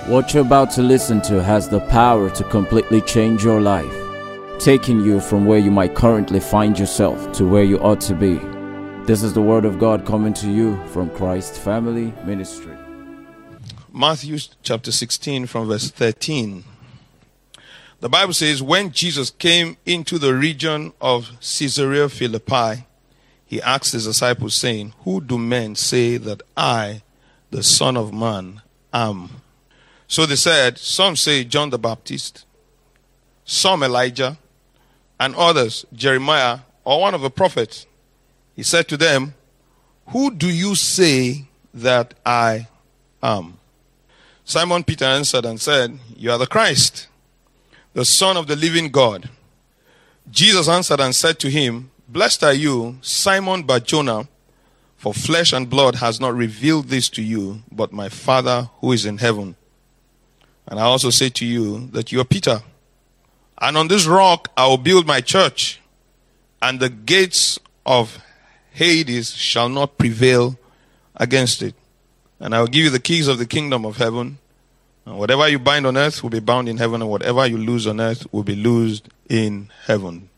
What you're about to listen to has the power to completely change your life, taking you from where you might currently find yourself to where you ought to be. This is the Word of God coming to you from Christ Family Ministry. Matthew chapter 16 from verse 13. The Bible says, when Jesus came into the region of Caesarea Philippi, he asked his disciples, saying, who do men say that I, the Son of Man, am? So they said, some say John the Baptist, some Elijah, and others Jeremiah or one of the prophets. He said to them, who do you say that I am? Simon Peter answered and said, you are the Christ, the Son of the living God. Jesus answered and said to him, blessed are you, Simon Bar-Jonah, for flesh and blood has not revealed this to you, but my Father who is in heaven. And I also say to you that you are Peter, and on this rock I will build my church, and the gates of Hades shall not prevail against it. And I will give you the keys of the kingdom of heaven. And whatever you bind on earth will be bound in heaven, and whatever you loose on earth will be loosed in heaven.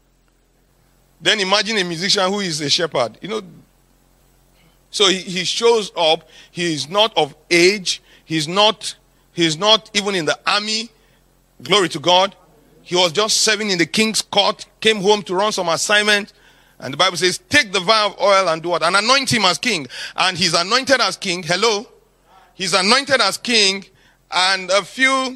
Then imagine a musician who is a shepherd. So he shows up. He is not of age. He's not even in the army. Glory to God. He was just serving in the king's court, came home to run some assignment. And the Bible says, take the vial of oil and do what? And anoint him as king. And he's anointed as king. Hello? He's anointed as king. And a few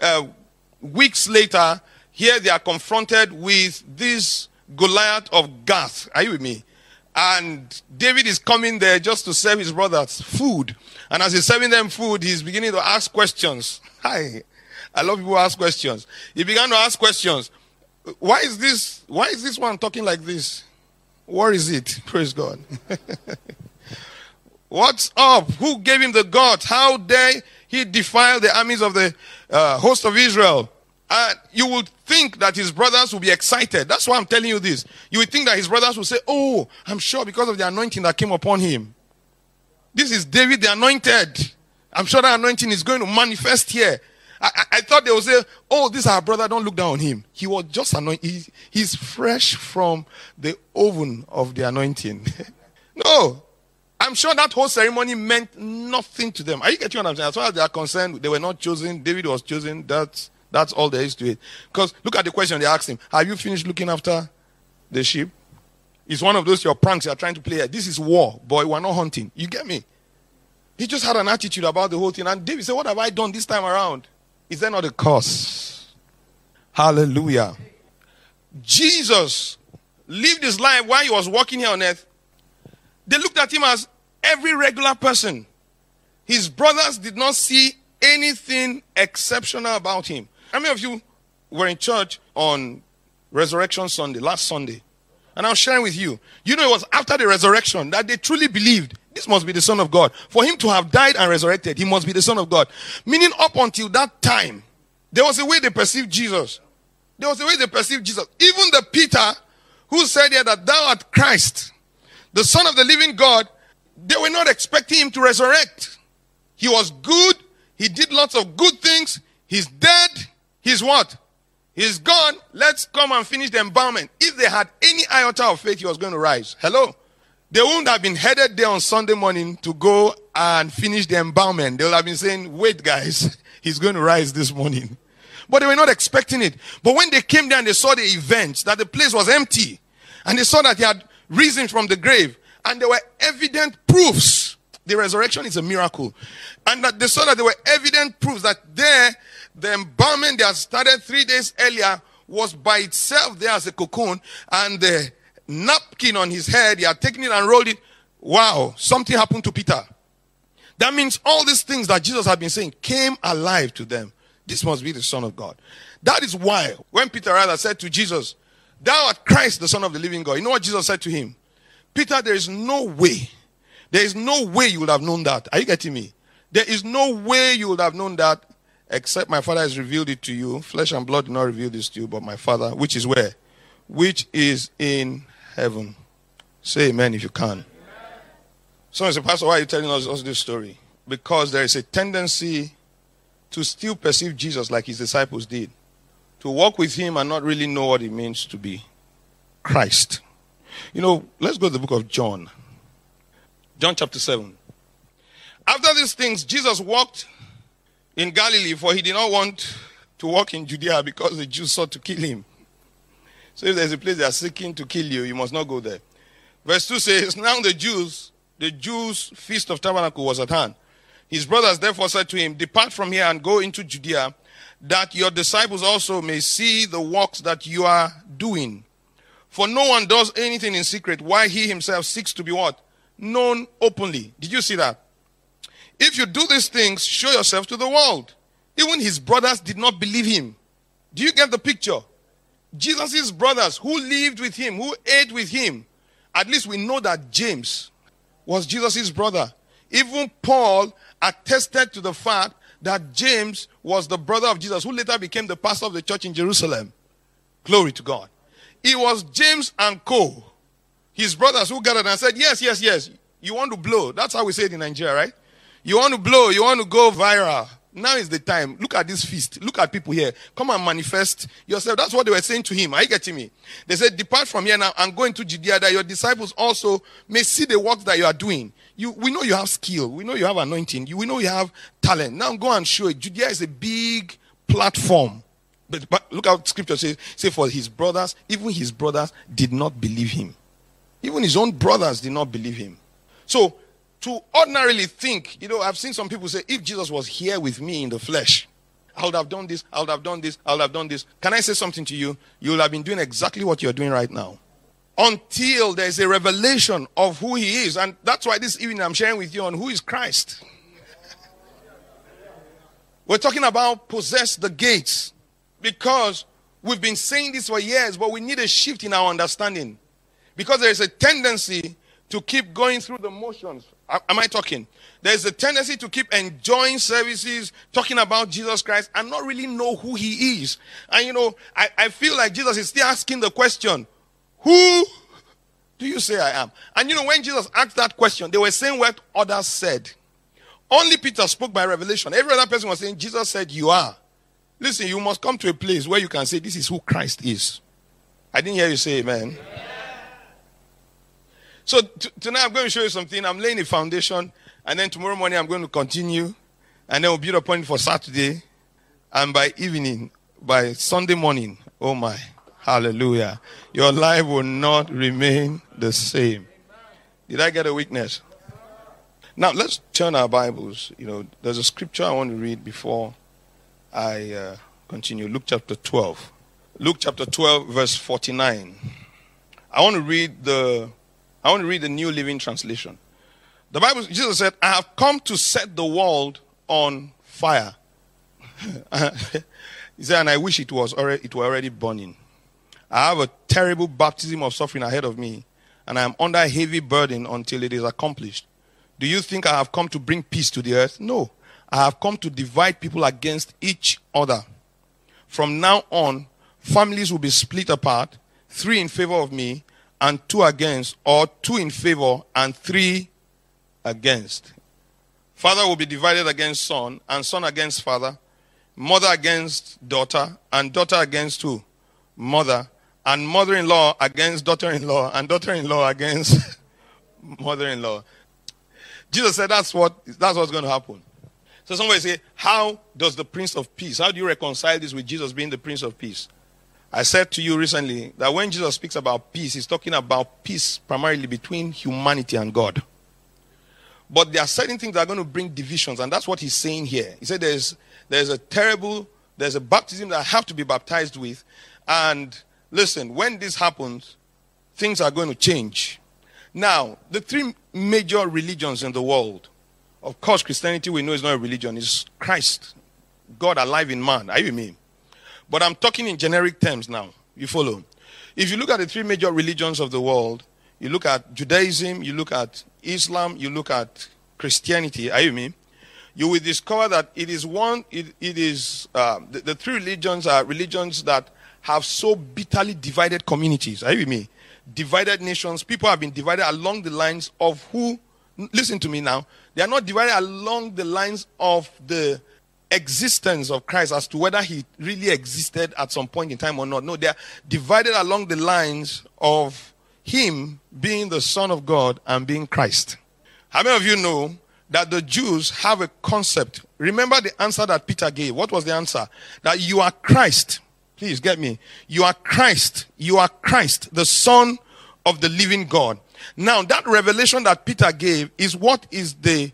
weeks later, here they are confronted with this Goliath of Gath. Are you with me? And David is coming there just to serve his brothers food. And as he's serving them food, he's beginning to ask questions. Hi. I love people who ask questions. He began to ask questions. Why is this one talking like this? What is it? Praise God. What's up? Who gave him the gods? How dare he defile the armies of the host of Israel? You would think that his brothers will be excited. That's why I'm telling you this. You would think that his brothers will say, oh, I'm sure because of the anointing that came upon him. This is David the anointed. I'm sure that anointing is going to manifest here. I thought they would say, oh, this is our brother, don't look down on him. He was just anointed. He's fresh from the oven of the anointing. No. I'm sure that whole ceremony meant nothing to them. Are you getting what I'm saying? As far as they are concerned, they were not chosen. David was chosen. That's all there is to it. Because look at the question they asked him. Have you finished looking after the sheep? It's one of those your pranks you are trying to play. This is war. Boy, we're not hunting. You get me? He just had an attitude about the whole thing. And David said, what have I done this time around? Is there not a curse? Hallelujah. Jesus lived his life while he was walking here on earth. They looked at him as every regular person. His brothers did not see anything exceptional about him. How many of you were in church on Resurrection Sunday, last Sunday? And I was sharing with you. You know, it was after the resurrection that they truly believed this must be the Son of God. For him to have died and resurrected, he must be the Son of God. Meaning up until that time, there was a way they perceived Jesus. There was a way they perceived Jesus. Even the Peter who said here that thou art Christ, the Son of the living God, they were not expecting him to resurrect. He was good. He did lots of good things. He's dead. He's what? He's gone. Let's come and finish the embalmment. If they had any iota of faith, he was going to rise. Hello? They wouldn't have been headed there on Sunday morning to go and finish the embalmment. They would have been saying, wait guys, he's going to rise this morning. But they were not expecting it. But when they came there and they saw the events, that the place was empty, and they saw that he had risen from the grave, and there were evident proofs. The resurrection is a miracle. And that they saw that there were evident proofs that there, the embalmment they had started 3 days earlier was by itself there as a cocoon, and the napkin on his head, he had taken it and rolled it. Wow, something happened to Peter. That means all these things that Jesus had been saying came alive to them. This must be the Son of God. That is why when Peter rather said to Jesus, thou art Christ, the Son of the living God. You know what Jesus said to him? Peter, there is no way you would have known that. Are you getting me? There is no way you would have known that except my Father has revealed it to you. Flesh and blood did not reveal this to you, but my Father, which is where? Which is in heaven. Say amen if you can. Someone say, Pastor, why are you telling us this story? Because there is a tendency to still perceive Jesus like his disciples did. To walk with him and not really know what it means to be Christ. You know, let's go to the book of John. John chapter 7. After these things, Jesus walked in Galilee, for he did not want to walk in Judea because the Jews sought to kill him. So if there's a place they are seeking to kill you, you must not go there. Verse 2 says, now the Jews' feast of tabernacle was at hand. His brothers therefore said to him, depart from here and go into Judea, that your disciples also may see the works that you are doing. For no one does anything in secret, while he himself seeks to be what? Known openly. Did you see that? If you do these things, show yourself to the world. Even his brothers did not believe him. Do you get the picture? Jesus' brothers who lived with him, who ate with him. At least we know that James was Jesus' brother. Even Paul attested to the fact that James was the brother of Jesus, who later became the pastor of the church in Jerusalem. Glory to God. It was James and co, his brothers, who gathered and said, yes, yes, yes, you want to blow. That's how we say it in Nigeria, right? You want to blow, you want to go viral. Now is the time. Look at this feast. Look at people here. Come and manifest yourself. That's what they were saying to him. Are you getting me? They said, depart from here now and go into Judea, that your disciples also may see the works that you are doing. We know you have skill. We know you have anointing. We know you have talent. Now go and show it. Judea is a big platform. But look how scripture says, for his brothers, even his brothers did not believe him. Even his own brothers did not believe him. So, to ordinarily think, I've seen some people say, if Jesus was here with me in the flesh, I would have done this, I would have done this, I would have done this. Can I say something to you? You will have been doing exactly what you're doing right now. Until there's a revelation of who he is. And that's why this evening I'm sharing with you on who is Christ. We're talking about possess the gates. Because we've been saying this for years, but we need a shift in our understanding. Because there is a tendency to keep going through the motions. Am I talking? There's a tendency to keep enjoying services, talking about Jesus Christ, and not really know who he is. And I feel like Jesus is still asking the question, who do you say I am? And when Jesus asked that question, they were saying what others said. Only Peter spoke by revelation. Every other person was saying, Jesus said, you are. Listen, you must come to a place where you can say, this is who Christ is. I didn't hear you say amen. Yeah. So tonight I'm going to show you something. I'm laying a foundation, and then tomorrow morning I'm going to continue, and then we'll build a point for Saturday, and by evening, by Sunday morning, oh my, hallelujah, your life will not remain the same. Did I get a witness? Now let's turn our Bibles. There's a scripture I want to read before I continue. Luke chapter 12. Luke chapter 12 verse 49. I want to read the New Living Translation. The Bible, Jesus said, I have come to set the world on fire. He said, and I wish it were already burning. I have a terrible baptism of suffering ahead of me, and I am under a heavy burden until it is accomplished. Do you think I have come to bring peace to the earth? No. I have come to divide people against each other. From now on, families will be split apart, 3 in favor of me, and 2 against, or 2 in favor and 3 against. Father will be divided against son, and son against father, mother against daughter, and daughter against who? Mother, and mother-in-law against daughter-in-law, and daughter-in-law against mother-in-law. Jesus said that's what's going to happen. So somebody say, how does the Prince of Peace, how do you reconcile this with Jesus being the Prince of Peace? I said to you recently that when Jesus speaks about peace, he's talking about peace primarily between humanity and God. But there are certain things that are going to bring divisions, and that's what he's saying here. He said there's a baptism that I have to be baptized with. And listen, when this happens, things are going to change. Now, the 3 major religions in the world, of course, Christianity we know is not a religion. It's Christ, God alive in man. Are you with me? But I'm talking in generic terms now. You follow? If you look at the 3 major religions of the world, you look at Judaism, you look at Islam, you look at Christianity. Are you with me? You will discover that the 3 religions are religions that have so bitterly divided communities. Are you with me? Divided nations. People have been divided along the lines of who. Listen to me now. They are not divided along the lines of the existence of Christ as to whether he really existed at some point in time or not. No, they are divided along the lines of him being the Son of God and being Christ. How many of you know that the Jews have a concept? Remember the answer that Peter gave. What was the answer? That you are Christ. Please get me. You are Christ. You are Christ, the Son of the living God. Now, that revelation that Peter gave is what is the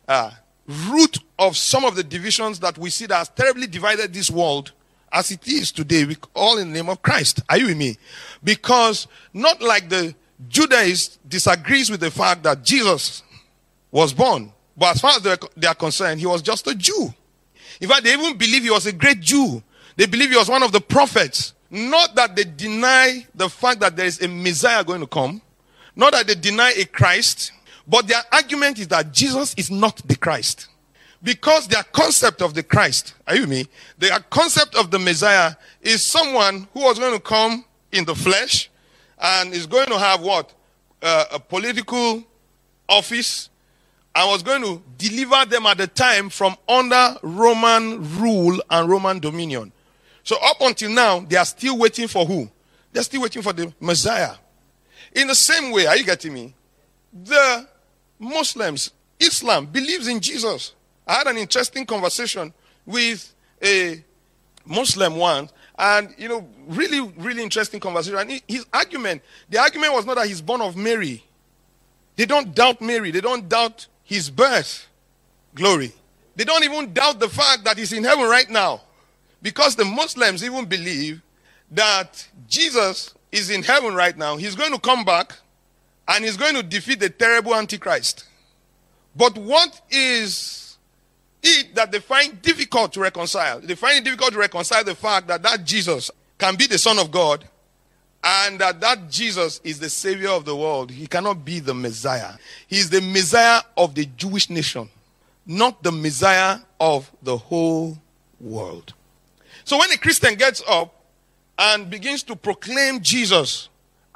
root of some of the divisions that we see that has terribly divided this world as it is today, all in the name of Christ. Are you with me? Because not like the Judaist disagrees with the fact that Jesus was born, but as far as they are concerned, he was just a Jew. In fact, they even believe he was a great Jew. They believe he was one of the prophets. Not that they deny the fact that there is a Messiah going to come. Not that they deny a Christ. But their argument is that Jesus is not the Christ. Because their concept of the Christ, are you with me? Their concept of the Messiah is someone who was going to come in the flesh and is going to have what? A political office, and was going to deliver them at the time from under Roman rule and Roman dominion. So up until now, they are still waiting for who? They're still waiting for the Messiah. In the same way, are you getting me? The Muslims, Islam, believes in Jesus. I had an interesting conversation with a Muslim once, and, really, really interesting conversation. And his argument, the argument was not that he's born of Mary. They don't doubt Mary. They don't doubt his birth. Glory. They don't even doubt the fact that he's in heaven right now. Because the Muslims even believe that Jesus is in heaven right now. He's going to come back and he's going to defeat the terrible Antichrist. But what is it that they find difficult to reconcile? They find it difficult to reconcile the fact that Jesus can be the Son of God and that Jesus is the Savior of the world. He cannot be the Messiah. He's the Messiah of the Jewish nation, not the Messiah of the whole world. So when a Christian gets up and begins to proclaim Jesus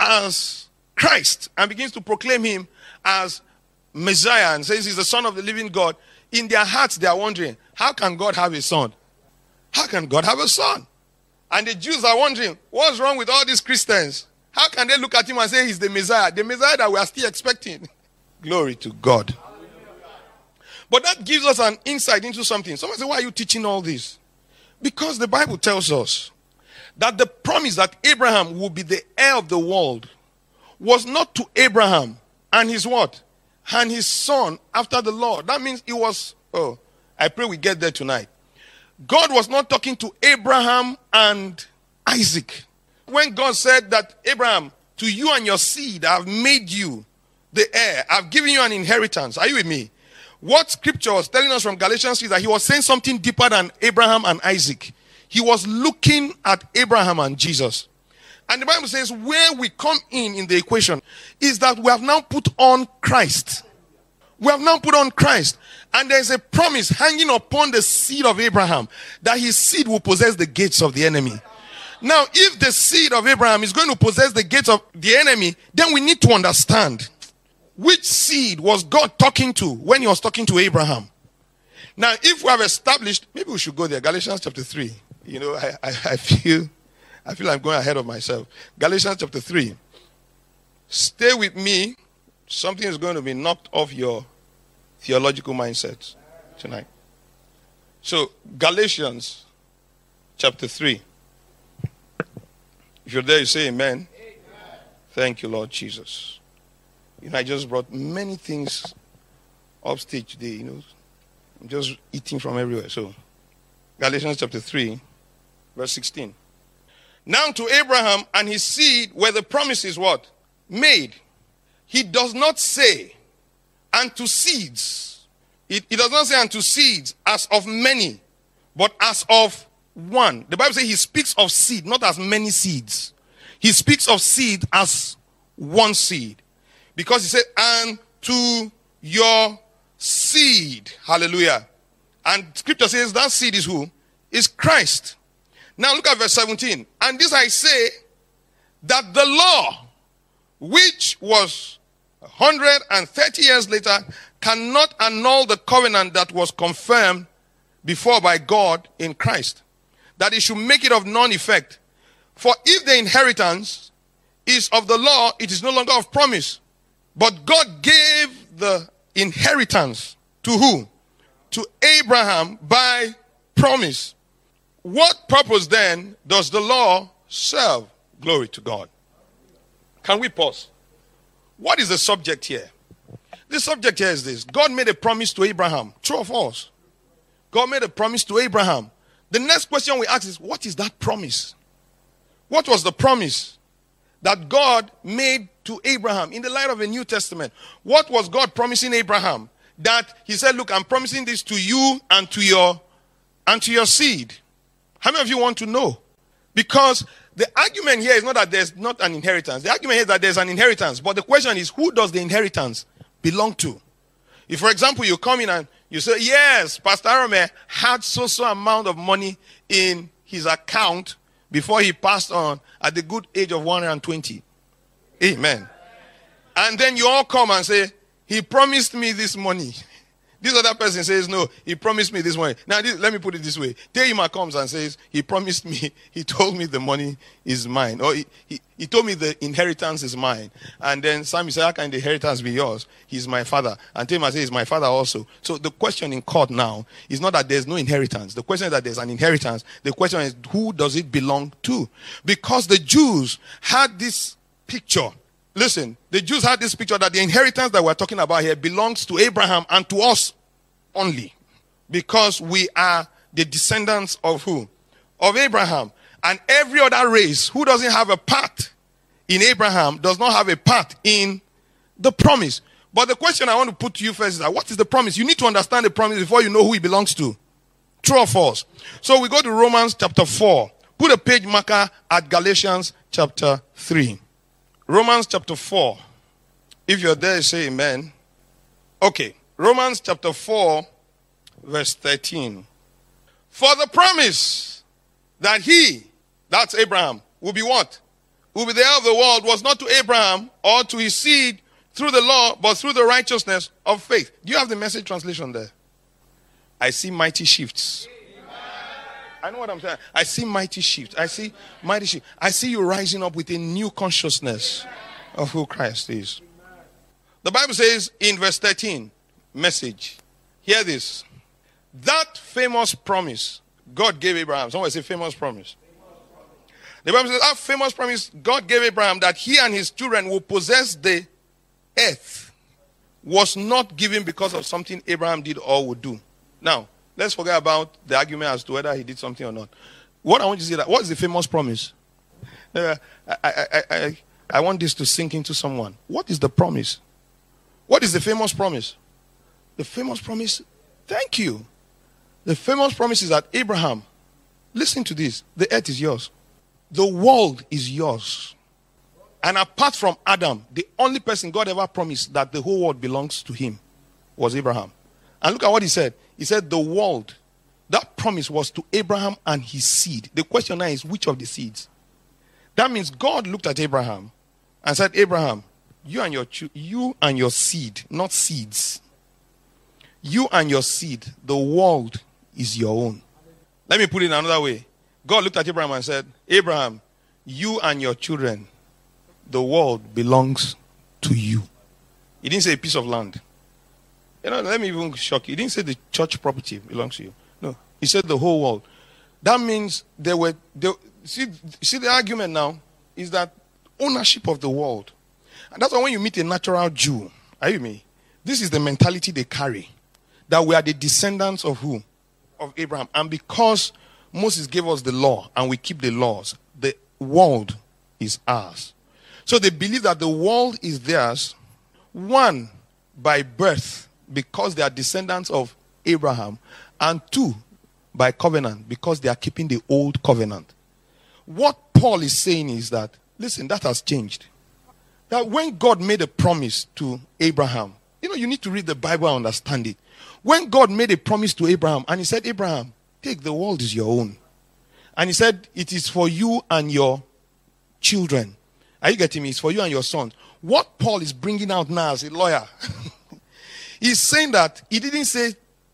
as Christ and begins to proclaim him as Messiah and says he's the Son of the living God, in their hearts they are wondering, how can God have a son? How can God have a son? And the Jews are wondering, what's wrong with all these Christians? How can they look at him and say he's the Messiah that we are still expecting? Glory to God. But that gives us an insight into something. Someone say, why are you teaching all this? Because the Bible tells us that the promise that Abraham will be the heir of the world was not to Abraham and his what? And his son after the Lord. That means it was, I pray we get there tonight. God was not talking to Abraham and Isaac. When God said that, Abraham, to you and your seed, I have made you the heir. I've given you an inheritance. Are you with me? What scripture was telling us from Galatians is that he was saying something deeper than Abraham and Isaac. He was looking at Abraham and Jesus. And the Bible says where we come in the equation is that we have now put on Christ. We have now put on Christ. And there's a promise hanging upon the seed of Abraham that his seed will possess the gates of the enemy. Now, if the seed of Abraham is going to possess the gates of the enemy, then we need to understand which seed was God talking to when he was talking to Abraham. Now, if we have established, maybe we should go there. Galatians chapter 3. I feel I'm going ahead of myself. Galatians chapter 3. Stay with me. Something is going to be knocked off your theological mindset tonight. So, Galatians chapter 3. If you're there, you say amen. Amen. Thank you, Lord Jesus. I just brought many things up stage today, I'm just eating from everywhere. So, Galatians chapter 3, verse 16. Now to Abraham and his seed were the promises what? Made. He does not say unto seeds. It does not say unto seeds as of many, but as of one. The Bible says he speaks of seed, not as many seeds. He speaks of seed as one seed. Because he said, and to your seed. Hallelujah. And scripture says that seed is who? Is Christ. Now look at verse 17. And this I say, that the law, which was 130 years later, cannot annul the covenant that was confirmed before by God in Christ, that he should make it of none effect. For if the inheritance is of the law, it is no longer of promise. But God gave the inheritance to who? To Abraham by promise. What purpose then does the law serve? Glory to God. Can we pause? What is the subject here? The subject here is this. God made a promise to Abraham. True or false? God made a promise to Abraham. The next question we ask is, what is that promise? What was the promise that God made to Abraham in the light of a New Testament? What was God promising Abraham? That he said, look, I'm promising this to you and to your seed. How many of you want to know? Because the argument here is not that there's not an inheritance. The argument here is that there's an inheritance. But the question is, who does the inheritance belong to? If, for example, you come in and you say, yes, Pastor Arome had so amount of money in his account before he passed on at the good age of 120. Amen. And then you all come and say, he promised me this money. This other person says, no, he promised me this money. Now, let me put it this way. Tehima comes and says, he promised me, he told me the money is mine. Or he told me the inheritance is mine. And then Sammy said, how can the inheritance be yours? He's my father. And Tehima says, he's my father also. So the question in court now is not that there's no inheritance. The question is that there's an inheritance. The question is, who does it belong to? Because the Jews had this picture. Listen, the Jews had this picture that the inheritance that we're talking about here belongs to Abraham and to us only. Because we are the descendants of who? Of Abraham. And every other race who doesn't have a part in Abraham does not have a part in the promise. But the question I want to put to you first is that what is the promise? You need to understand the promise before you know who it belongs to. True or false? So we go to Romans chapter 4. Put a page marker at Galatians chapter 3. Romans chapter 4. If you're there, say amen. Okay. Romans chapter 4, verse 13. For the promise that he, that's Abraham, will be what? Will be the heir of the world was not to Abraham or to his seed through the law, but through the righteousness of faith. Do you have the Message translation there? I see mighty shifts. I know what I'm saying. I see mighty shifts. I see mighty shifts. I see you rising up with a new consciousness of who Christ is. The Bible says in verse 13, Message. Hear this. That famous promise God gave Abraham. Someone say famous promise. The Bible says that famous promise God gave Abraham that he and his children will possess the earth was not given because of something Abraham did or would do. Now, let's forget about the argument as to whether he did something or not. What I want you to say that, what is the famous promise? I want this to sink into someone. What is the promise? What is the famous promise? The famous promise, thank you. The famous promise is that Abraham, listen to this, the earth is yours. The world is yours. And apart from Adam, the only person God ever promised that the whole world belongs to him was Abraham. And look at what he said. He said the world, that promise was to Abraham and his seed. The question now is, which of the seeds? That means God looked at Abraham and said, Abraham, you and your seed, not seeds. You and your seed, the world is your own. Let me put it another way. God looked at Abraham and said, Abraham, you and your children, the world belongs to you. He didn't say a piece of land. Let me even shock you. He didn't say the church property belongs to you. No, he said the whole world. That means see the argument now is that ownership of the world. And that's why when you meet a natural Jew, are you me? This is the mentality they carry. That we are the descendants of who? Of Abraham. And because Moses gave us the law and we keep the laws, the world is ours. So they believe that the world is theirs, one, by birth, because they are descendants of Abraham, and two, by covenant, because they are keeping the old covenant. What Paul is saying is that, listen, that has changed. That when God made a promise to Abraham, you need to read the Bible and understand it. When God made a promise to Abraham, and he said, Abraham, take, the world is your own. And he said, it is for you and your children. Are you getting me? It's for you and your sons. What Paul is bringing out now as a lawyer, he's saying that he didn't say,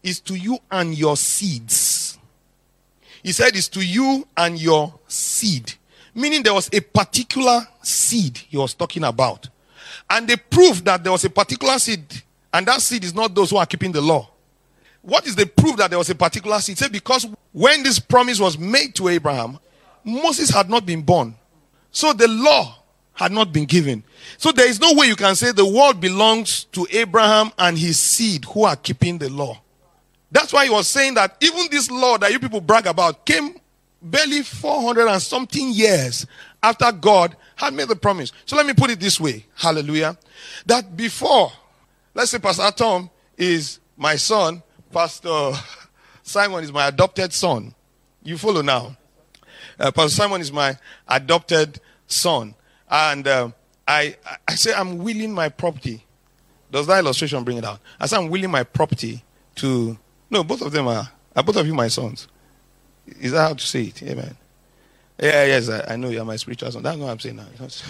is to you and your seeds. He said it's to you and your seed. Meaning there was a particular seed he was talking about. And the proof that there was a particular seed, and that seed is not those who are keeping the law. What is the proof that there was a particular seed? Say, because when this promise was made to Abraham, Moses had not been born. So the law had not been given. So there is no way you can say the world belongs to Abraham and his seed who are keeping the law. That's why he was saying that even this law that you people brag about came barely 400 and something years after God had made the promise. So let me put it this way. Hallelujah. That before, let's say Pastor Tom is my son, Pastor Simon is my adopted son. You follow now. Pastor Simon is my adopted son. And I say I'm willing my property. Does that illustration bring it out? I say I'm willing my property to... No, both of them are both of you my sons. Is that how to say it? Amen. Yeah, yes, I know you're my spiritual son. That's not what I'm saying now.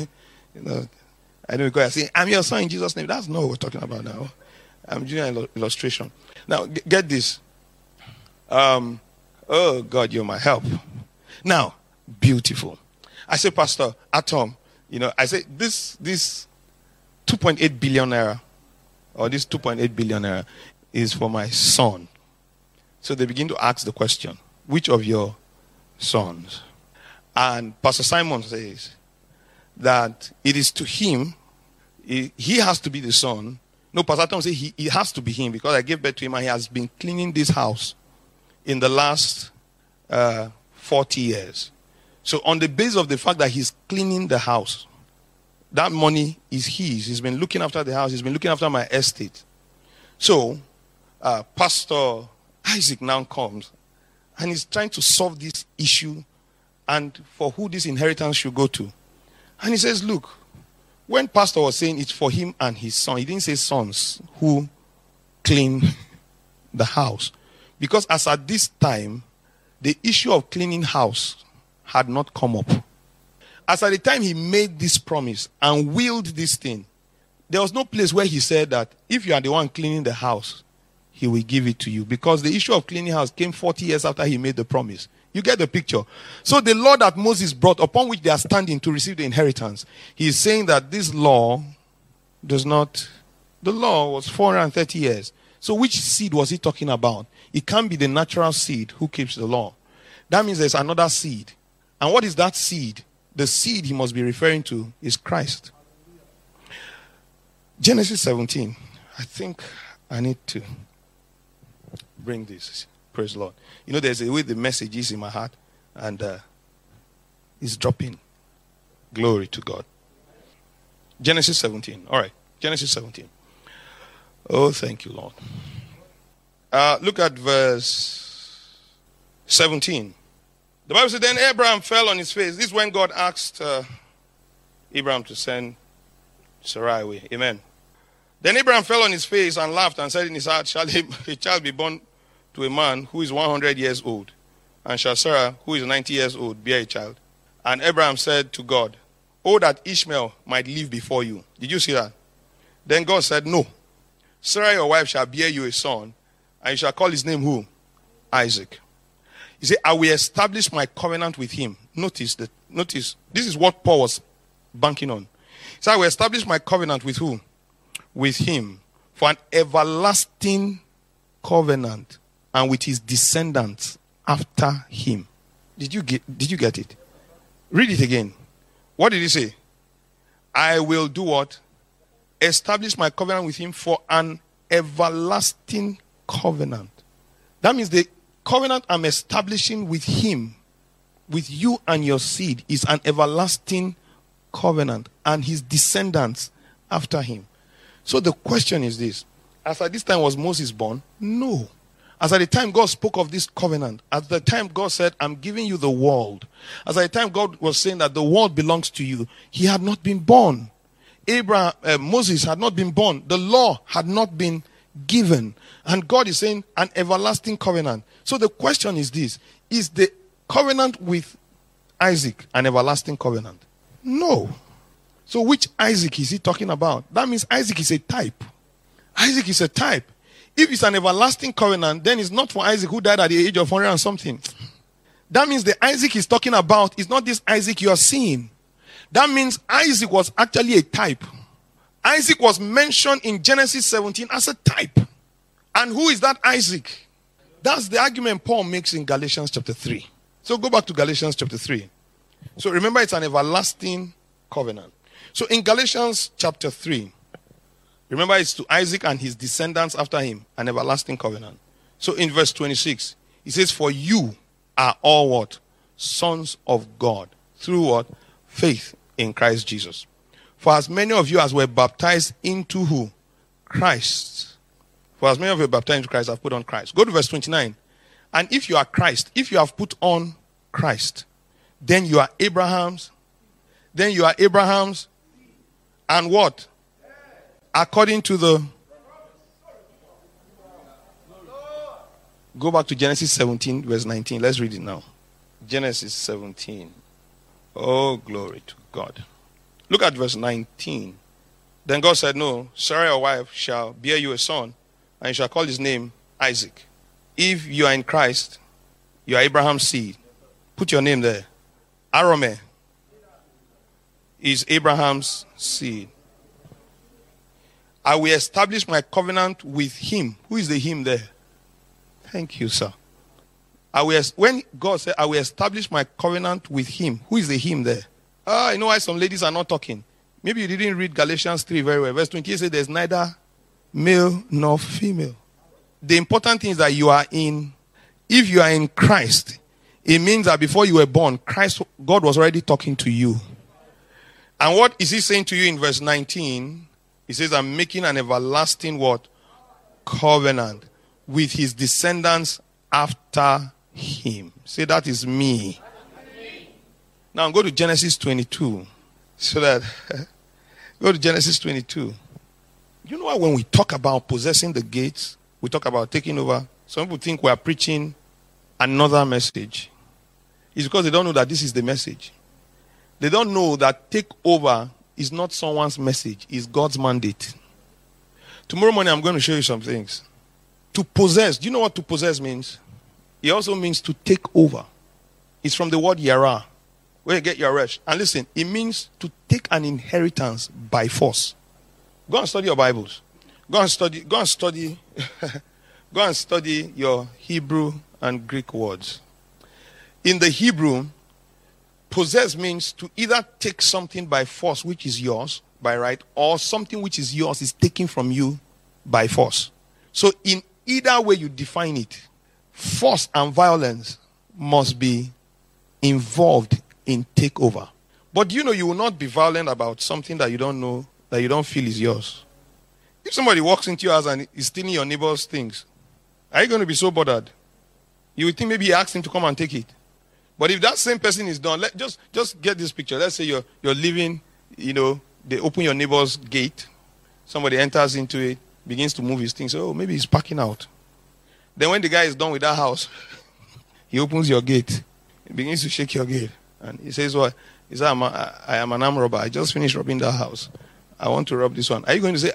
I know because I say, I'm your son in Jesus' name. That's not what we're talking about now. I'm doing an illustration. Now, get this. Oh, God, you're my help. Now, beautiful. I say, Pastor Atom, I say, this 2.8 billion naira, or this 2.8 billion naira is for my son. So they begin to ask the question, which of your sons? And Pastor Simon says that it is to him, he has to be the son. No, Pastor Tom says he has to be him because I gave birth to him and he has been cleaning this house in the last 40 years. So on the basis of the fact that he's cleaning the house, that money is his. He's been looking after the house. He's been looking after my estate. So Pastor Isaac now comes and he's trying to solve this issue and for who this inheritance should go to. And he says, look, when Pastor was saying it's for him and his son, he didn't say sons who clean the house. Because as at this time, the issue of cleaning house had not come up. As at the time he made this promise and willed this thing, there was no place where he said that if you are the one cleaning the house, he will give it to you. Because the issue of cleaning house came 40 years after he made the promise. You get the picture. So the law that Moses brought, upon which they are standing to receive the inheritance, he is saying that this law does not... The law was 430 years. So which seed was he talking about? It can't be the natural seed who keeps the law. That means there's another seed. And what is that seed? The seed he must be referring to is Christ. Genesis 17. I think I need to bring this. Praise the Lord. There's a way the message is in my heart and it's dropping. Glory to God. Genesis 17. All right. Genesis 17. Oh, thank you, Lord. Look at verse 17. The Bible says, then Abraham fell on his face. This is when God asked Abraham to send Sarai away. Amen. Then Abraham fell on his face and laughed and said in his heart, shall a child be born to a man who is 100 years old? And shall Sarah, who is 90 years old, bear a child? And Abraham said to God, oh, that Ishmael might live before you. Did you see that? Then God said, no. Sarah, your wife, shall bear you a son, and you shall call his name who? Isaac. He said, I will establish my covenant with him. Notice, this is what Paul was banking on. He said, I will establish my covenant with who? With him for an everlasting covenant and with his descendants after him. Did you get it? Read it again. What did he say? I will do what? Establish my covenant with him for an everlasting covenant. That means the covenant I'm establishing with him, with you and your seed, is an everlasting covenant and his descendants after him. So the question is this. As at this time was Moses born? No. As at the time God spoke of this covenant, at the time God said, I'm giving you the world. As at the time God was saying that the world belongs to you, he had not been born. Moses had not been born. The law had not been given. And God is saying an everlasting covenant. So the question is this. Is the covenant with Isaac an everlasting covenant? No. So which Isaac is he talking about? That means Isaac is a type. Isaac is a type. If it's an everlasting covenant, then it's not for Isaac who died at the age of 100 and something. That means the Isaac he's talking about is not this Isaac you are seeing. That means Isaac was actually a type. Isaac was mentioned in Genesis 17 as a type. And who is that Isaac? That's the argument Paul makes in Galatians chapter 3. So go back to Galatians chapter 3. So remember, it's an everlasting covenant. So in Galatians chapter 3, remember, it's to Isaac and his descendants after him, an everlasting covenant. So in verse 26, he says, for you are all what? Sons of God. Through what? Faith in Christ Jesus. For as many of you as were baptized into who? Christ. For as many of you baptized into Christ have put on Christ. Go to verse 29. And if you are Christ, if you have put on Christ, then you are Abraham's. Then you are Abraham's. And what? According to the... Go back to Genesis 17, verse 19. Let's read it now. Genesis 17. Oh, glory to God. Look at verse 19. Then God said, no, Sarah your wife shall bear you a son, and you shall call his name Isaac. If you are in Christ, you are Abraham's seed. Put your name there. Arome is Abraham's seed. I will establish my covenant with him. Who is the him there? Thank you, sir. When God said, I will establish my covenant with him. Who is the him there? I know why some ladies are not talking. Maybe you didn't read Galatians 3 very well. Verse 28 says there's neither male nor female. The important thing is that if you are in Christ, it means that before you were born, God was already talking to you. And what is he saying to you in verse 19? He says, I'm making an everlasting what? Covenant with his descendants after him. Say, that is me. Now go to Genesis 22. So that, go to Genesis 22. You know why when we talk about possessing the gates, we talk about taking over, some people think we are preaching another message. It's because they don't know that this is the message. They don't know that take over is not someone's message, it's God's mandate. Tomorrow morning I'm going to show you some things. To possess, do you know what to possess means? It also means to take over. It's from the word yara, where you get your rest. And listen, it means to take an inheritance by force. Go and study your Bibles. Go and study go and study your Hebrew and Greek words. In the Hebrew, possess means to either take something by force, which is yours by right, or something which is yours is taken from you by force. So in either way you define it, force and violence must be involved in takeover. But you know you will not be violent about something that you don't know, that you don't feel is yours. If somebody walks into your house and is stealing your neighbor's things, are you going to be so bothered? You would think maybe he asked him to come and take it. But if that same person is done, just get this picture. Let's say you're living, they open your neighbor's gate. Somebody enters into it, begins to move his things. Oh, maybe he's packing out. Then when the guy is done with that house, he opens your gate. He begins to shake your gate. And he says, what? He says, I am an armed robber. I just finished robbing that house. I want to rob this one. Are you going to say,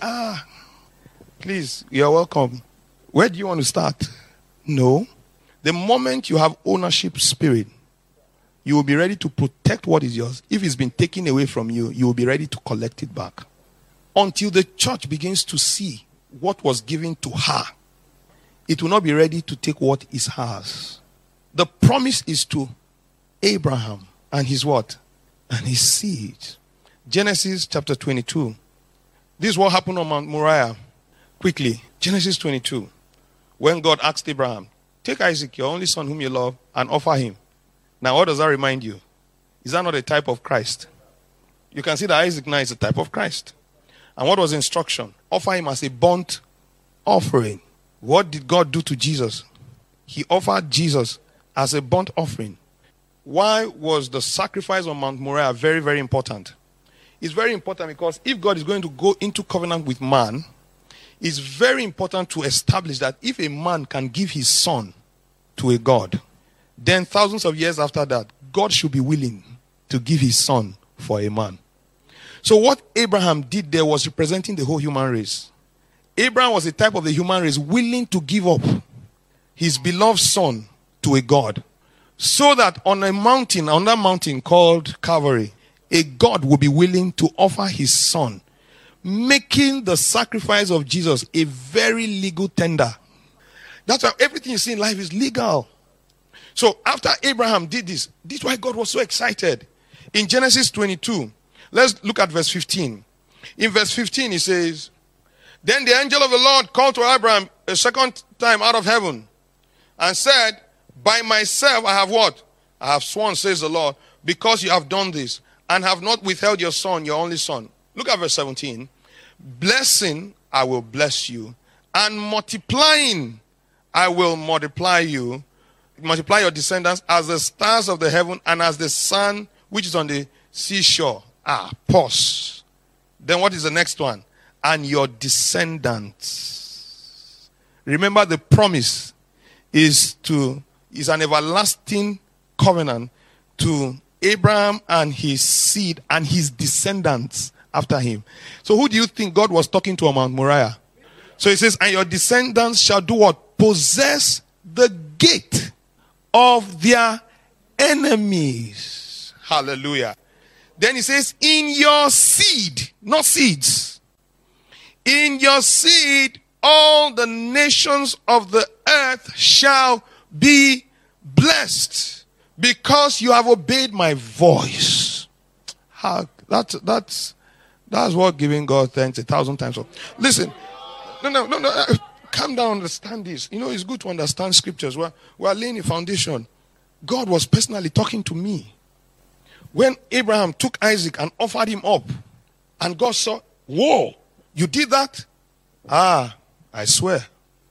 please, you're welcome. Where do you want to start? No. The moment you have ownership spirit, you will be ready to protect what is yours. If it's been taken away from you, you will be ready to collect it back. Until the church begins to see what was given to her, it will not be ready to take what is hers. The promise is to Abraham and his what? And his seed. Genesis chapter 22. This is what happened on Mount Moriah. Quickly. Genesis 22. When God asked Abraham, take Isaac, your only son whom you love, and offer him. Now, what does that remind you? Is that not a type of Christ? You can see that Isaac now is a type of Christ. And what was the instruction? Offer him as a burnt offering. What did God do to Jesus? He offered Jesus as a burnt offering. Why was the sacrifice on Mount Moriah very, very important? It's very important because if God is going to go into covenant with man, it's very important to establish that if a man can give his son to a God, then thousands of years after that, God should be willing to give his son for a man. So what Abraham did there was representing the whole human race. Abraham was a type of the human race willing to give up his beloved son to a God, so that on that mountain called Calvary, a God would be willing to offer his son, making the sacrifice of Jesus a very legal tender. That's why everything you see in life is legal. So after Abraham did this is why God was so excited. In Genesis 22, let's look at verse 15. In verse 15 he says, then the angel of the Lord called to Abraham a second time out of heaven and said, by myself I have what? I have sworn, says the Lord, because you have done this and have not withheld your son, your only son. Look at verse 17. Blessing, I will bless you, and multiplying, I will multiply you, multiply your descendants as the stars of the heaven and as the sun which is on the seashore. Pause. Then what is the next one? And your descendants. Remember, the promise is an everlasting covenant to Abraham and his seed and his descendants after him. So who do you think God was talking to on Mount Moriah? So he says, and your descendants shall do what? Possess the gate of their enemies. Hallelujah. Then he says, in your seed, not seeds. In your seed, all the nations of the earth shall be blessed, because you have obeyed my voice. That's what giving God thanks 1,000 times. Listen, no. Calm down, understand this. You know, it's good to understand scriptures. We are laying a foundation. God was personally talking to me. When Abraham took Isaac and offered him up, and God saw, whoa, you did that? I swear,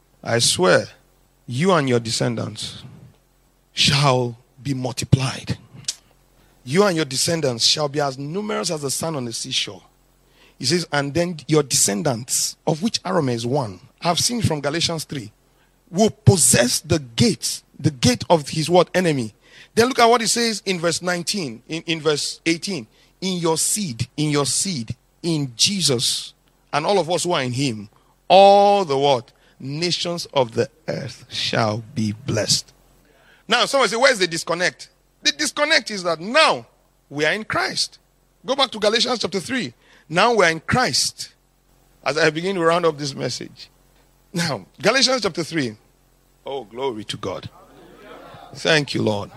you and your descendants shall be multiplied. You and your descendants shall be as numerous as the sand on the seashore. He says, and then your descendants, of which Aram is one, I've seen from Galatians 3, will possess the gate of his what? Enemy. Then look at what he says in verse 19, in verse 18. In your seed, in Jesus, and all of us who are in him, all the what? Nations of the earth shall be blessed. Now, someone say, where's the disconnect? The disconnect is that now we are in Christ. Go back to Galatians chapter 3. Now we are in Christ. As I begin to round up this message. Now, Galatians chapter 3. Oh, glory to God. Thank you, Lord.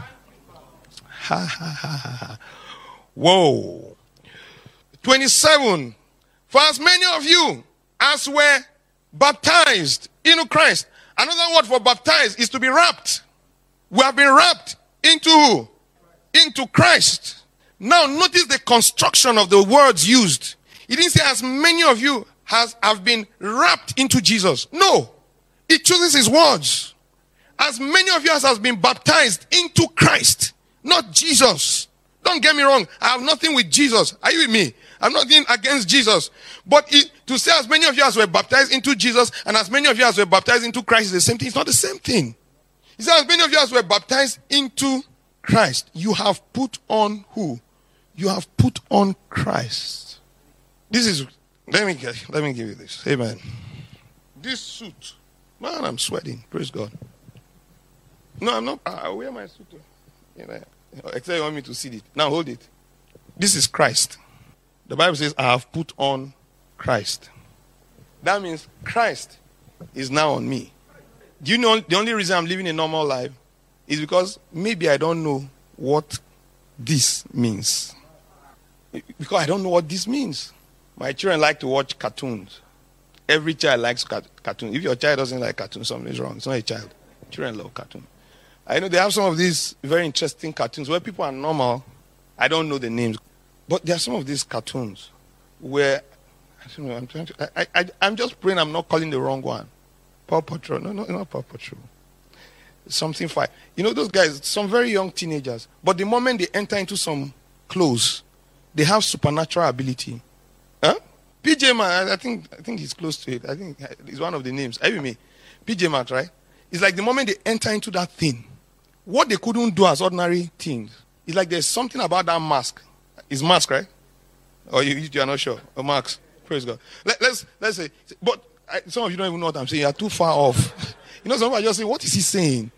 Whoa. 27. For as many of you as were baptized into Christ. Another word for baptized is to be wrapped. We have been wrapped into who? Into Christ. Now notice the construction of the words used. He didn't say as many of you have been wrapped into Jesus. No. It chooses his words. As many of you as has been baptized into Christ. Not Jesus. Don't get me wrong. I have nothing with Jesus. Are you with me? I'm nothing against Jesus. But to say as many of you as were baptized into Jesus and as many of you as were baptized into Christ is the same thing. It's not the same thing. He said as many of you as were baptized into Christ. You have put on who? You have put on Christ. This is, let me give you this. Amen. This suit. Man, I'm sweating. Praise God. No, I'm not. I'll wear my suit. Except you want me to see it. Now hold it. This is Christ. The Bible says, I have put on Christ. That means Christ is now on me. Do you know the only reason I'm living a normal life is because maybe I don't know what this means. Because I don't know what this means. My children like to watch cartoons. Every child likes cartoons. If your child doesn't like cartoons, something is wrong. It's not a child. Children love cartoons. I know they have some of these very interesting cartoons where people are normal. I don't know the names. But there are some of these cartoons where, I don't know, I'm just praying I'm not calling the wrong one. Paw Patrol. No, not Paw Patrol. Something fine. You know those guys, some very young teenagers. But the moment they enter into some clothes, they have supernatural ability. Huh? PJ Masks, I think he's close to it. I think it's one of the names. Are you with me? PJ Masks, right? It's like the moment they enter into that thing, what they couldn't do as ordinary things, it's like there's something about that mask. It's mask, right? Or you are not sure? Or mask? Praise God. Let's say, but some of you don't even know what I'm saying. You're too far off. You know, some people just say, what is he saying?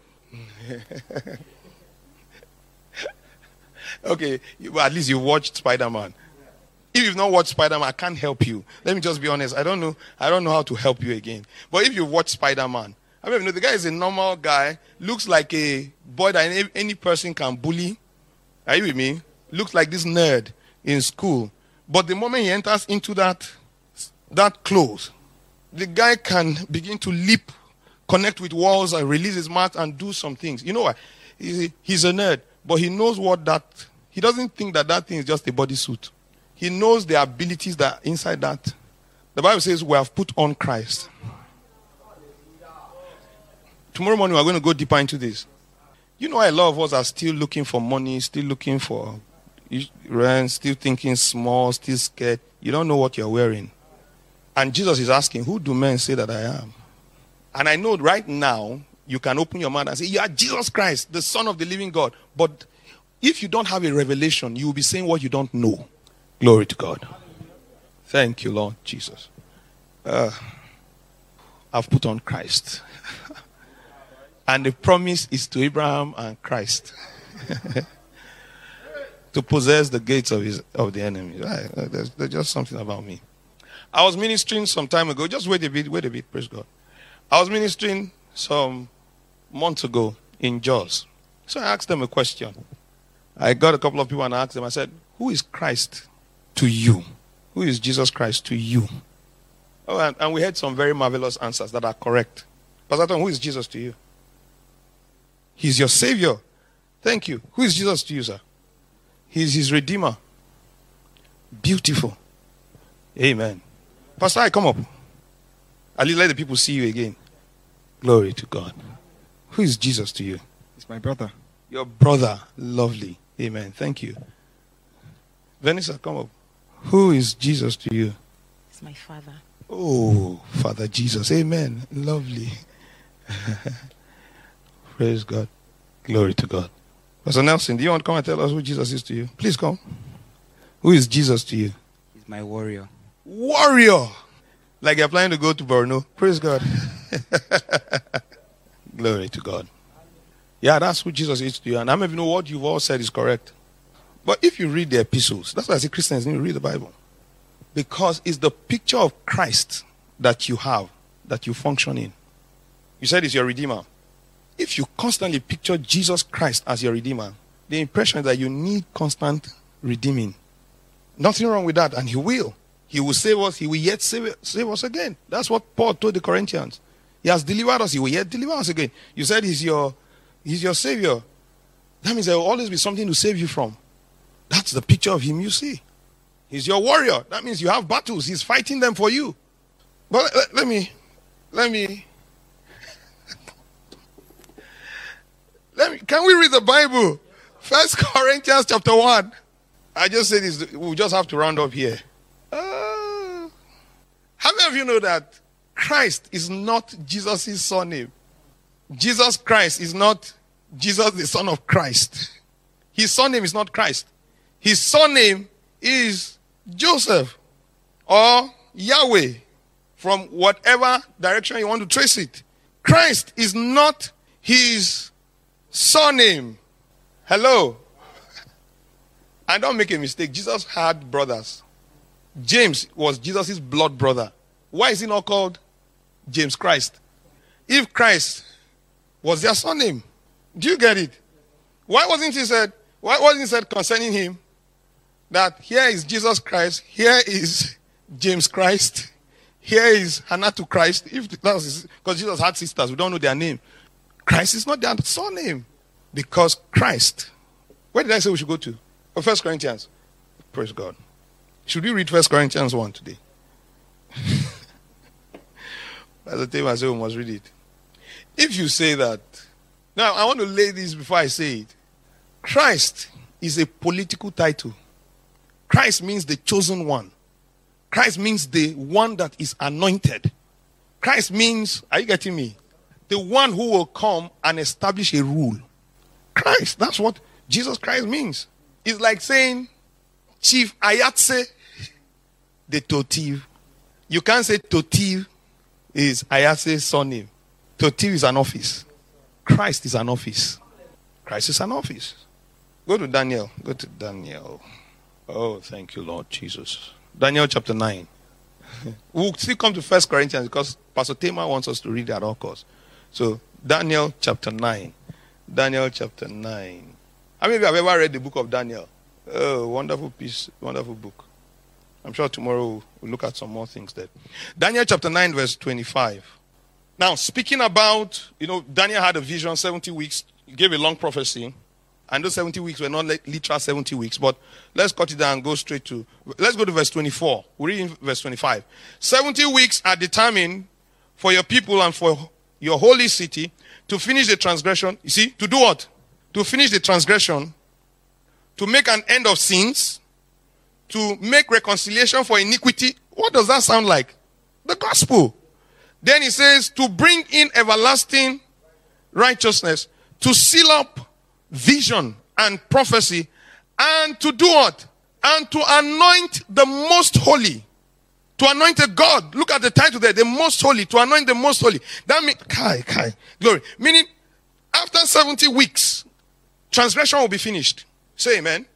Okay, well, at least you watched Spider-Man. If you've not watched Spider-Man, I can't help you. Let me just be honest. I don't know how to help you again. But if you watch Spider-Man, I mean, the guy is a normal guy, looks like a boy that any person can bully. Are you with me? Looks like this nerd in school. But the moment he enters into that clothes, the guy can begin to leap, connect with walls, and release his mouth and do some things. You know what? He's a nerd, but he knows he doesn't think that thing is just a bodysuit. He knows the abilities that are inside that. The Bible says we have put on Christ. Tomorrow morning we're going to go deeper into this. You know, a lot of us are still looking for money, still looking for rent, still thinking small, still scared. You don't know what you're wearing. And Jesus is asking, who do men say that I am? And I know right now, you can open your mouth and say, you are Jesus Christ, the Son of the living God. But if you don't have a revelation, you will be saying what you don't know. Glory to God. Thank you, Lord Jesus. I've put on Christ. And the promise is to Abraham and Christ. To possess the gates of the enemy. There's just something about me. I was ministering some time ago. Just wait a bit, praise God. I was ministering some months ago in Jos. So I asked them a question. I got a couple of people and I asked them, I said, who is Christ to you? Who is Jesus Christ to you? Oh, and we had some very marvelous answers that are correct. Pastor Tom, who is Jesus to you? He's your Savior. Thank you. Who is Jesus to you, sir? He's his Redeemer. Beautiful. Amen. Pastor, I come up. At least let the people see you again. Glory to God. Who is Jesus to you? He's my brother. Your brother. Lovely. Amen. Thank you. Vanessa, come up. Who is Jesus to you? It's my father. Oh, Father Jesus. Amen. Lovely. Praise God. Glory to God. Pastor Nelson, do you want to come and tell us who Jesus is to you? Please come. Who is Jesus to you? He's my warrior. Warrior! Like you're planning to go to Borno. Praise God. Glory to God. Yeah, that's who Jesus is to you. And I don't even know what you've all said is correct. But if you read the epistles, that's why I say Christians need to read the Bible. Because it's the picture of Christ that you have, that you function in. You said it's your Redeemer. If you constantly picture Jesus Christ as your Redeemer, the impression is that you need constant redeeming. Nothing wrong with that, and He will. He will save us. He will yet save us again. That's what Paul told the Corinthians. He has delivered us. He will yet deliver us again. You said He's your Savior. That means there will always be something to save you from. That's the picture of Him you see. He's your warrior. That means you have battles. He's fighting them for you. But let me can we read the Bible? 1 Corinthians chapter 1. I just said this, we'll just have to round up here. How many of you know that Christ is not Jesus' surname? Jesus Christ is not Jesus the Son of Christ. His surname is not Christ. His surname is Joseph or Yahweh, from whatever direction you want to trace it. Christ is not his surname. Hello? And don't make a mistake. Jesus had brothers. James was Jesus' blood brother. Why is he not called James Christ? If Christ was their surname. Do you get it? Why wasn't it said concerning him that here is Jesus Christ, here is James Christ, here is Hannatu Christ? If that was because Jesus had sisters, we don't know their name. Christ is not their surname. Because Christ. Where did I say we should go to? 1 Corinthians. Praise God. Should we read 1 Corinthians 1 today? By the time I say we must read it. If you say that, now I want to lay this before I say it. Christ is a political title. Christ means the chosen one. Christ means the one that is anointed. Christ means, are you getting me? The one who will come and establish a rule. Christ, that's what Jesus Christ means. It's like saying Chief Ayatse de Totiv. You can't say Totiv is Ayase's surname. Totiu is an office. Christ is an office. Christ is an office. Go to Daniel. Go to Daniel. Oh, thank you, Lord Jesus. Daniel chapter 9. We'll still come to 1 Corinthians because Pastor Tema wants us to read at all costs. So, Daniel chapter 9. Daniel chapter 9. How many of you have ever read the book of Daniel? Oh, wonderful piece, wonderful book. I'm sure tomorrow we'll look at some more things there. Daniel chapter 9 verse 25. Now, speaking about, Daniel had a vision, 70 weeks. He gave a long prophecy. And those 70 weeks were not literal 70 weeks. But let's cut it down and go straight to, let's go to verse 24. We're reading verse 25. 70 weeks are determined for your people and for your holy city to finish the transgression. You see, to do what? To finish the transgression, to make an end of sins, to make reconciliation for iniquity. What does that sound like? The gospel. Then he says, to bring in everlasting righteousness, to seal up vision and prophecy, and to do what? And to anoint the most holy. To anoint a God. Look at the title there, the most holy. To anoint the most holy. That means, glory. Meaning, after 70 weeks, transgression will be finished. Say amen. Amen.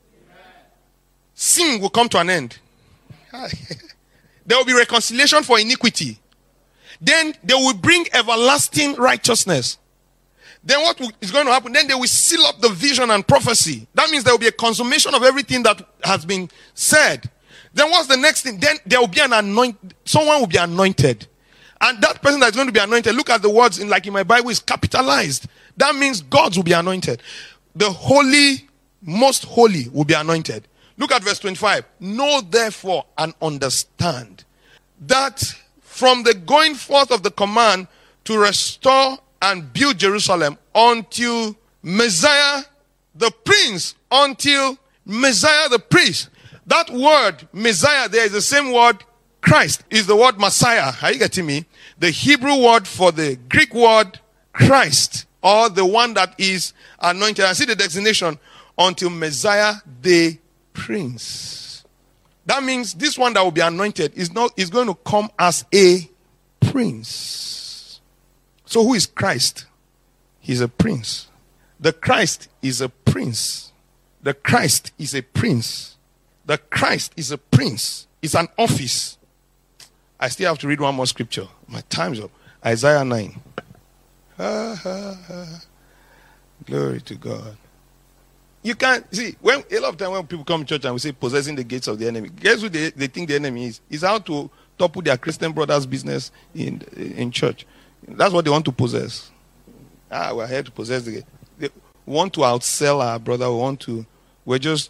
Sin will come to an end. There will be reconciliation for iniquity. Then they will bring everlasting righteousness. Then what is going to happen? Then they will seal up the vision and prophecy. That means there will be a consummation of everything that has been said. Then what's the next thing? Then there will be an anointed. Someone will be anointed. And that person that's going to be anointed, look at the words in my Bible, is capitalized. That means gods will be anointed. The holy, most holy will be anointed. Look at verse 25. Know therefore and understand that from the going forth of the command to restore and build Jerusalem until Messiah the Prince, until Messiah the Priest. That word Messiah there is the same word Christ, is the word Messiah. Are you getting me? The Hebrew word for the Greek word Christ, or the one that is anointed. I see the designation, until Messiah the Prince. That means this one that will be anointed is going to come as a prince. So who is Christ? He's a prince. The Christ is a prince. The Christ is a prince. The Christ is a prince. It's an office. I still have to read one more scripture. My time's up. Isaiah 9. Glory to God. You can't see when a lot of time when people come to church and we say possessing the gates of the enemy. Guess who they think the enemy is? Is how to topple their Christian brothers' business in church. That's what they want to possess. We're here to possess the gate. They want to outsell our brother. We're just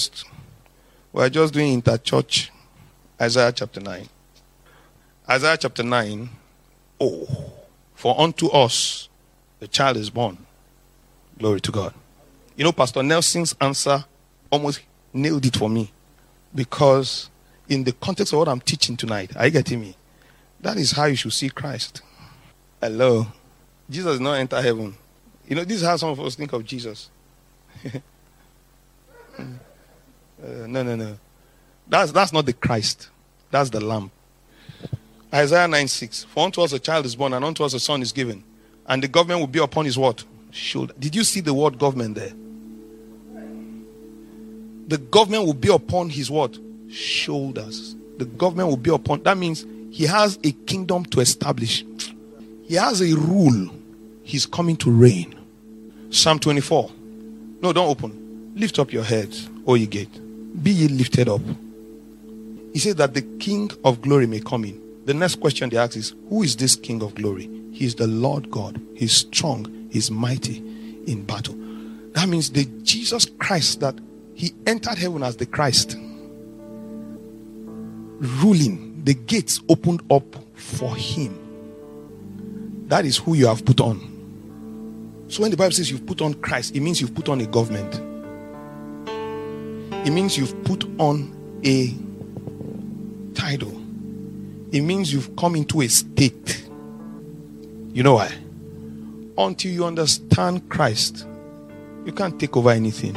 doing interchurch. Isaiah chapter 9. Isaiah chapter 9. Oh, for unto us the child is born. Glory to God. Pastor Nelson's answer almost nailed it for me. Because in the context of what I'm teaching tonight, are you getting me? That is how you should see Christ. Hello. Jesus did not enter heaven. This is how some of us think of Jesus. No. That's not the Christ. That's the Lamb. Isaiah 9:6. For unto us a child is born, and unto us a son is given. And the government will be upon his what? Shoulder. Did you see the word government there? The government will be upon his what? Shoulders. The government will be upon. That means he has a kingdom to establish. He has a rule. He's coming to reign. Psalm 24. No, don't open. Lift up your heads, O ye gate. Be ye lifted up. He said that the King of glory may come in. The next question they ask is, who is this King of glory? He is the Lord God. He's strong. He's mighty in battle. That means the Jesus Christ, that he entered heaven as the Christ, ruling. The gates opened up for him. That is who you have put on. So when the Bible says you've put on Christ, it means you've put on a government. It means you've put on a title. It means you've come into a state. You know why? Until you understand Christ, you can't take over anything.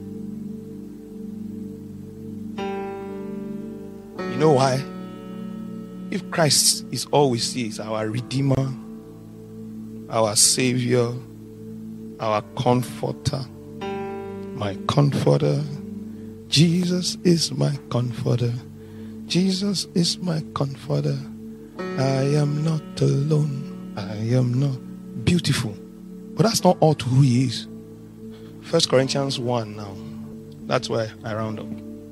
You know why? If Christ is all we see, is our Redeemer, our Savior, our Comforter, my Comforter, Jesus is my Comforter, Jesus is my Comforter, I am not alone, I am not beautiful. But that's not all to who he is. 1 Corinthians 1 now. That's where I round up.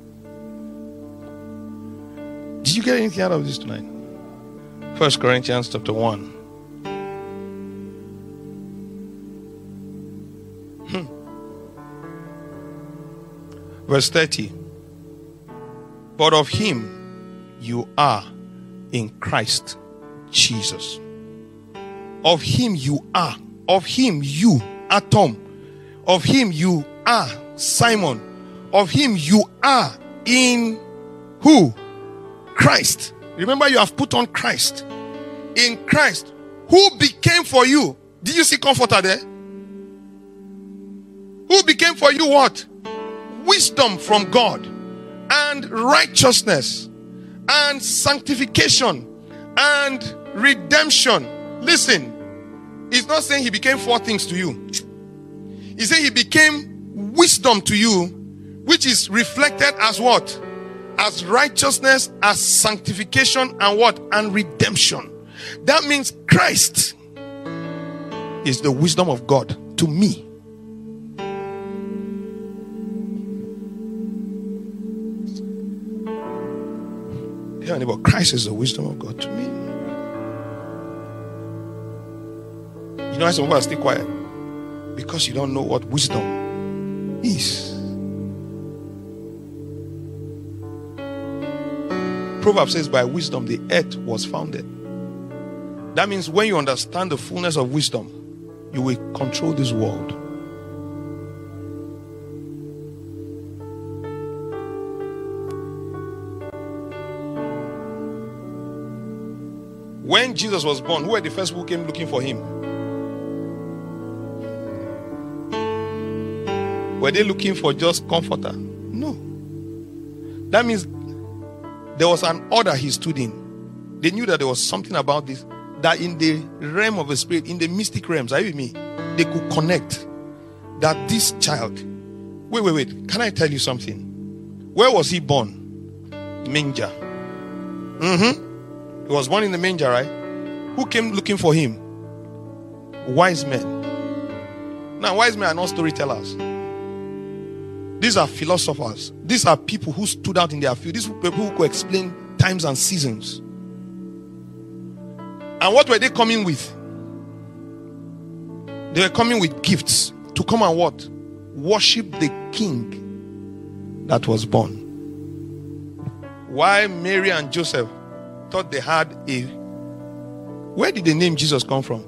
Did you get anything out of this tonight? 1 Corinthians chapter 1. Verse 30. But of him you are in Christ Jesus. Of him you are. Of him you are Tom. Of him you are Simon. Of him you are in who? Christ. Remember, you have put on Christ. In Christ, who became for you. Did you see Comforter there? Who became for you what? Wisdom from God, and righteousness, and sanctification, and redemption. Listen, he's not saying he became four things to you. He said he became wisdom to you, which is reflected as what? As righteousness, as sanctification, and what? And redemption. That means Christ is the wisdom of God to me. Yeah, but Christ is the wisdom of God to me. You know why some people are still quiet? Because you don't know what wisdom is. Proverbs says, by wisdom the earth was founded. That means when you understand the fullness of wisdom, you will control this world. When Jesus was born, who were the first who came looking for him? Were they looking for just Comforter? No. That means there was an order he stood in. They knew that there was something about this, that in the realm of the spirit, in the mystic realms, are you with me? They could connect that this child. Wait. Can I tell you something? Where was he born? Manger. He was born in the manger, right? Who came looking for him? Wise men. Now, wise men are not storytellers. These are philosophers. These are people who stood out in their field. These are people who could explain times and seasons. And what were they coming with? They were coming with gifts to come and what? Worship the king that was born. Why Mary and Joseph thought they had a... Where did the name Jesus come from?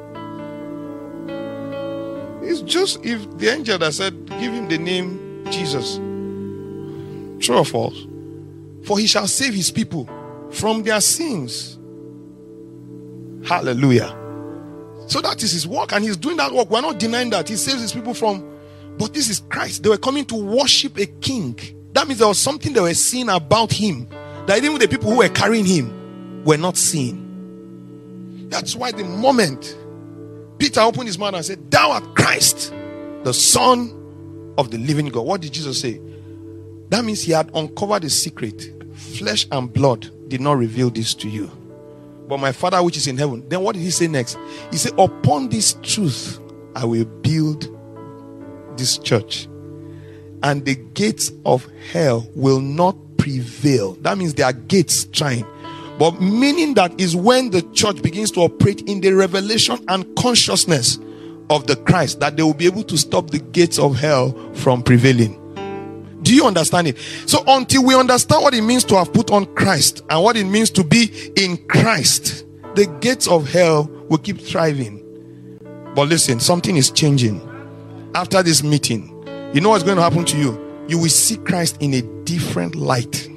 It's just if the angel that said, give him the name Jesus. True or false? For he shall save his people from their sins. Hallelujah. So that is his work, and he's doing that work. We're not denying that. He saves his people from... But this is Christ. They were coming to worship a king. That means there was something they were seeing about him that even the people who were carrying him were not seeing. That's why the moment Peter opened his mouth and said, thou art Christ, the Son of the living God. What did Jesus say? That means he had uncovered a secret. Flesh and blood did not reveal this to you, but my Father which is in heaven. Then what did he say next? He said, upon this truth I will build this church, and the gates of hell will not prevail. That means there are gates trying. But meaning that is when the church begins to operate in the revelation and consciousness of the Christ, that they will be able to stop the gates of hell from prevailing. Do you understand it? So until we understand what it means to have put on Christ and what it means to be in Christ, the gates of hell will keep thriving. But listen, something is changing. After this meeting, you know what's going to happen to you? You will see Christ in a different light.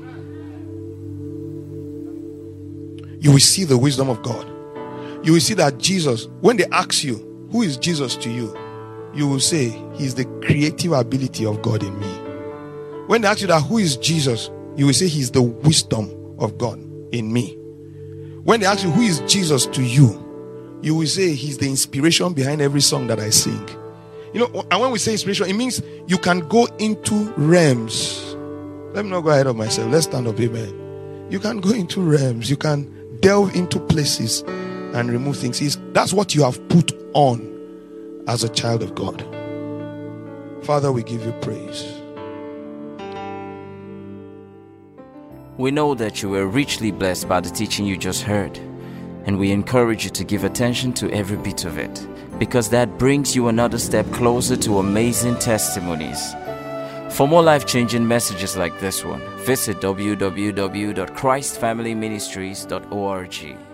You will see the wisdom of God. You will see that Jesus, when they ask you, who is Jesus to you? You will say, he's the creative ability of God in me. When they ask you that, who is Jesus? You will say, he's the wisdom of God in me. When they ask you, who is Jesus to you? You will say, he's the inspiration behind every song that I sing. You know, and when we say inspiration, it means you can go into realms. Let me not go ahead of myself. Let's stand up, amen. You can go into realms. You can delve into places and remove things. That's what you have put on as a child of God. Father, we give you praise. We know that you were richly blessed by the teaching you just heard, and we encourage you to give attention to every bit of it, because that brings you another step closer to amazing testimonies. For more life-changing messages like this one, visit www.christfamilyministries.org.